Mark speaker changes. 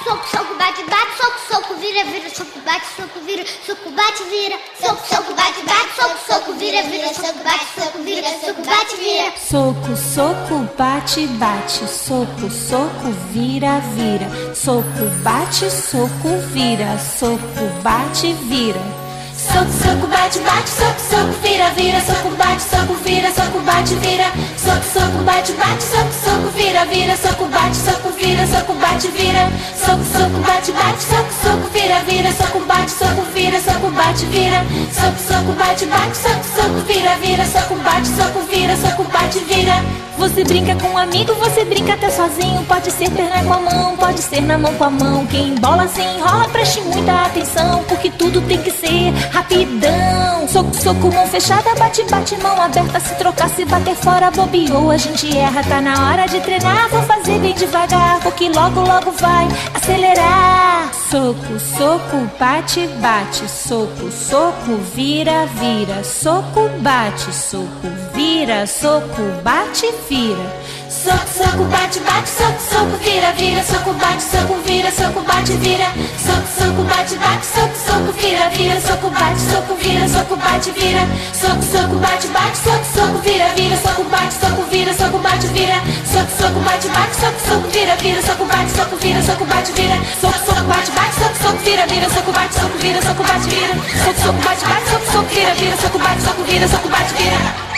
Speaker 1: Soco, soco, bate, bate, soco, soco, vira, vira, soco, bate, soco, bate, vira. Soco, soco, bate, bate, soco, soco, vira, vira, soco, bate, soco, vira, soco, bate, vira.
Speaker 2: Soco, soco, bate, bate, soco, soco, vira, vira. Soco, bate, soco, vira, soco, bate, vira.
Speaker 3: Soco, soco, bate, bate, soco, soco, vira, vira, soco, bate, soco, vira, soco, bate, vira. Soco, soco, bate, bate, soco, soco, vira, vira, soco, bate, soco, vira, soco, bate, vira. Soco, soco, bate, bate, soco, soco, vira, vira, soco, bate, soco, vira, soco, bate, vira. Soco, soco, bate, bate, soco, soco, vira, vira, soco, bate, soco, vira, soco, bate, vira.
Speaker 2: Você brinca com um amigo, você brinca até sozinho. Pode ser perna com a mão, pode ser na mão com a mão. Quem bola se enrola, preste muita atenção, porque tudo tem que ser rapidão. Soco, soco, mão fechada, bate, bate, mão aberta. Se trocar, se bater fora, bobeou, a gente erra. Tá na hora de treinar, vou fazer bem devagar, porque logo, logo vai acelerar. Soco, soco, bate, bate. Soco, soco, vira, vira. Soco, bate, soco, vira. Soco, bate, vira.
Speaker 3: Soco, soco, bate, bate, soco, soco, vira, vira, soco, bate, soco, vira, soco, bate, vira. Soco, soco, bate, bate, soco, soco, vira, vira, soco, bate, soco, vira, soco, bate, vira. Soco, soco, bate, bate, soco, soco, vira, vira, soco, bate, soco, vira, soco, bate, vira. Soco, soco, bate, bate, soco, soco, vira, vira, soco, bate, soco, vira, soco, bate, vira. Soco, soco, bate, bate, soco, soco, vira, vira, soco, bate, soco, vira, soco, bate, vira. Soco, soco, bate, bate, soco, soco, vira, vira, soco, bate, soco, vira, soco, bate, vira.